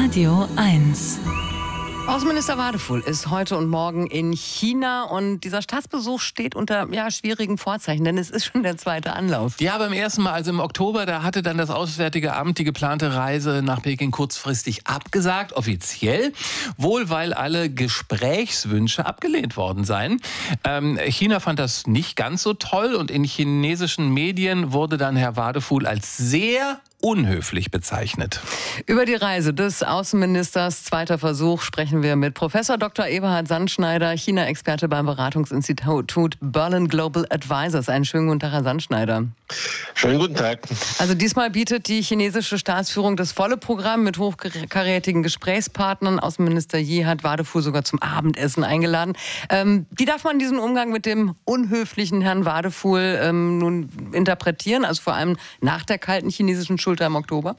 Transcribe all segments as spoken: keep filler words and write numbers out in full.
Radio eins. Außenminister Wadefuhl ist heute und morgen in China und dieser Staatsbesuch steht unter ja, schwierigen Vorzeichen, denn es ist schon der zweite Anlauf. Ja, beim ersten Mal, also im Oktober, da hatte dann das Auswärtige Amt die geplante Reise nach Peking kurzfristig abgesagt, offiziell, wohl weil alle Gesprächswünsche abgelehnt worden seien. Ähm, China fand das nicht ganz so toll und in chinesischen Medien wurde dann Herr Wadefuhl als sehr unhöflich bezeichnet. Über die Reise des Außenministers, zweiter Versuch, sprechen wir mit Professor Doktor Eberhard Sandschneider, China-Experte beim Beratungsinstitut Berlin Global Advisors. Einen schönen guten Tag, Herr Sandschneider. Schönen guten Tag. Also diesmal bietet die chinesische Staatsführung das volle Programm mit hochkarätigen Gesprächspartnern. Außenminister Yi hat Wadefuhl sogar zum Abendessen eingeladen. Ähm, wie darf man diesen Umgang mit dem unhöflichen Herrn Wadefuhl ähm, nun interpretieren? Also vor allem nach der kalten chinesischen Schulter im Oktober?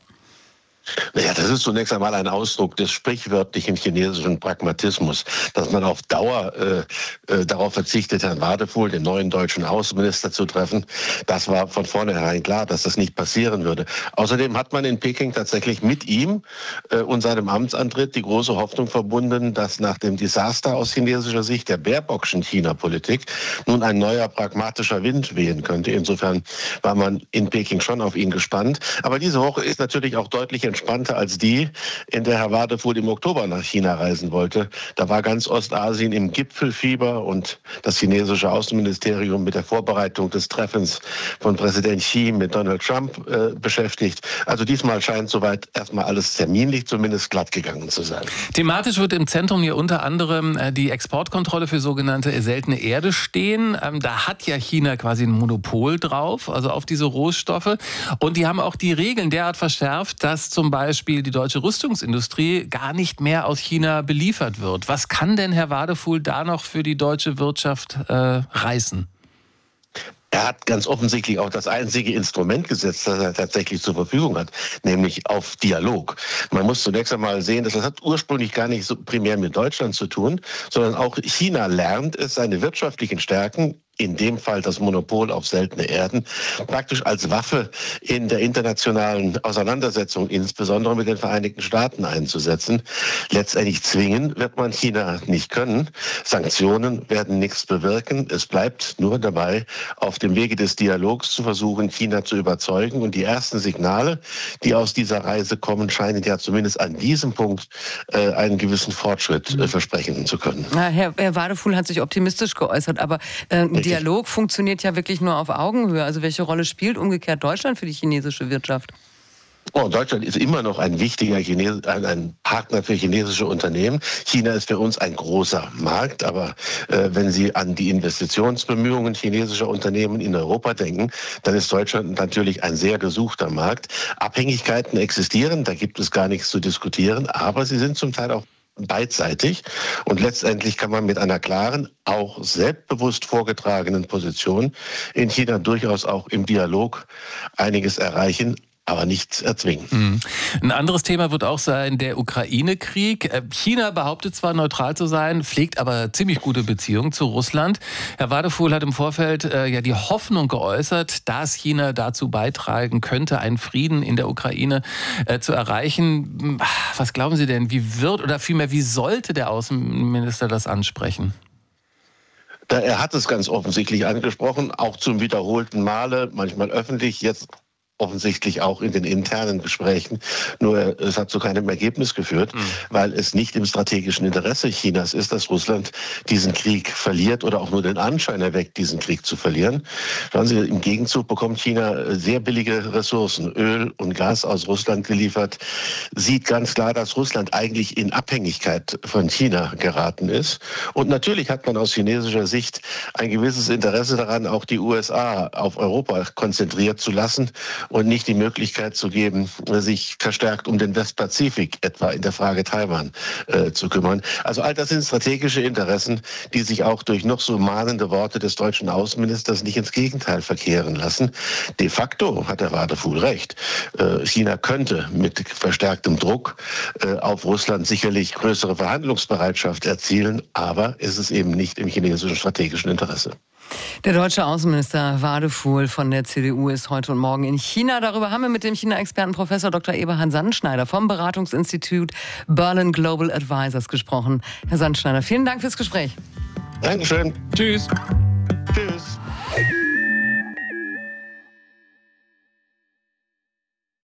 Naja, das ist zunächst einmal ein Ausdruck des sprichwörtlichen chinesischen Pragmatismus, dass man auf Dauer äh, äh, darauf verzichtet, Herrn Wadefuhl, den neuen deutschen Außenminister, zu treffen. Das war von vornherein klar, dass das nicht passieren würde. Außerdem hat man in Peking tatsächlich mit ihm äh, und seinem Amtsantritt die große Hoffnung verbunden, dass nach dem Desaster aus chinesischer Sicht der Baerbockschen China-Politik nun ein neuer pragmatischer Wind wehen könnte. Insofern war man in Peking schon auf ihn gespannt. Aber diese Woche ist natürlich auch deutlich entspannter als die, in der Herr Wadefuhl im Oktober nach China reisen wollte. Da war ganz Ostasien im Gipfelfieber und das chinesische Außenministerium mit der Vorbereitung des Treffens von Präsident Xi mit Donald Trump äh, beschäftigt. Also diesmal scheint soweit erstmal alles terminlich zumindest glatt gegangen zu sein. Thematisch wird im Zentrum hier unter anderem äh, die Exportkontrolle für sogenannte seltene Erde stehen. Ähm, da hat ja China quasi ein Monopol drauf, also auf diese Rohstoffe. Und die haben auch die Regeln derart verschärft, dass zum Beispiel die deutsche Rüstungsindustrie gar nicht mehr aus China beliefert wird. Was kann denn Herr Wadefuhl da noch für die deutsche Wirtschaft äh, reißen? Er hat ganz offensichtlich auch das einzige Instrument gesetzt, das er tatsächlich zur Verfügung hat, nämlich auf Dialog. Man muss zunächst einmal sehen, dass das hat ursprünglich gar nicht so primär mit Deutschland zu tun, sondern auch China lernt es, seine wirtschaftlichen Stärken, in dem Fall das Monopol auf seltene Erden, praktisch als Waffe in der internationalen Auseinandersetzung, insbesondere mit den Vereinigten Staaten, einzusetzen. Letztendlich zwingen wird man China nicht können. Sanktionen werden nichts bewirken. Es bleibt nur dabei, auf dem Wege des Dialogs zu versuchen, China zu überzeugen. Und die ersten Signale, die aus dieser Reise kommen, scheinen ja zumindest an diesem Punkt äh, einen gewissen Fortschritt äh, versprechen zu können. Ja, Herr, Herr Wadefuhl hat sich optimistisch geäußert, aber äh, Dialog funktioniert ja wirklich nur auf Augenhöhe. Also welche Rolle spielt umgekehrt Deutschland für die chinesische Wirtschaft? Oh, Deutschland ist immer noch ein wichtiger Chines- ein Partner für chinesische Unternehmen. China ist für uns ein großer Markt, aber äh, wenn Sie an die Investitionsbemühungen chinesischer Unternehmen in Europa denken, dann ist Deutschland natürlich ein sehr gesuchter Markt. Abhängigkeiten existieren, da gibt es gar nichts zu diskutieren, aber sie sind zum Teil auch beidseitig und letztendlich kann man mit einer klaren, auch selbstbewusst vorgetragenen Position in China durchaus auch im Dialog einiges erreichen, aber nichts erzwingen. Mhm. Ein anderes Thema wird auch sein der Ukraine-Krieg. China behauptet zwar neutral zu sein, pflegt aber ziemlich gute Beziehungen zu Russland. Herr Wadefuhl hat im Vorfeld äh, ja die Hoffnung geäußert, dass China dazu beitragen könnte, einen Frieden in der Ukraine äh, zu erreichen. Was glauben Sie denn, wie wird oder vielmehr wie sollte der Außenminister das ansprechen? Er hat es ganz offensichtlich angesprochen, auch zum wiederholten Male, manchmal öffentlich, jetzt offensichtlich auch in den internen Gesprächen. Nur es hat zu keinem Ergebnis geführt, mhm. weil es nicht im strategischen Interesse Chinas ist, dass Russland diesen Krieg verliert oder auch nur den Anschein erweckt, diesen Krieg zu verlieren. Schauen Sie, im Gegenzug bekommt China sehr billige Ressourcen, Öl und Gas aus Russland geliefert, sieht ganz klar, dass Russland eigentlich in Abhängigkeit von China geraten ist. Und natürlich hat man aus chinesischer Sicht ein gewisses Interesse daran, auch die U S A auf Europa konzentriert zu lassen und nicht die Möglichkeit zu geben, sich verstärkt um den Westpazifik, etwa in der Frage Taiwan, äh, zu kümmern. Also all das sind strategische Interessen, die sich auch durch noch so mahnende Worte des deutschen Außenministers nicht ins Gegenteil verkehren lassen. De facto hat der Wadefuhl recht. Äh, China könnte mit verstärktem Druck äh, auf Russland sicherlich größere Verhandlungsbereitschaft erzielen, aber es ist eben nicht im chinesischen strategischen Interesse. Der deutsche Außenminister Wadefuhl von der C D U ist heute und morgen in China. Darüber haben wir mit dem China-Experten Professor Doktor Eberhard Sandschneider vom Beratungsinstitut Berlin Global Advisors gesprochen. Herr Sandschneider, vielen Dank fürs Gespräch. Dankeschön. Tschüss. Tschüss.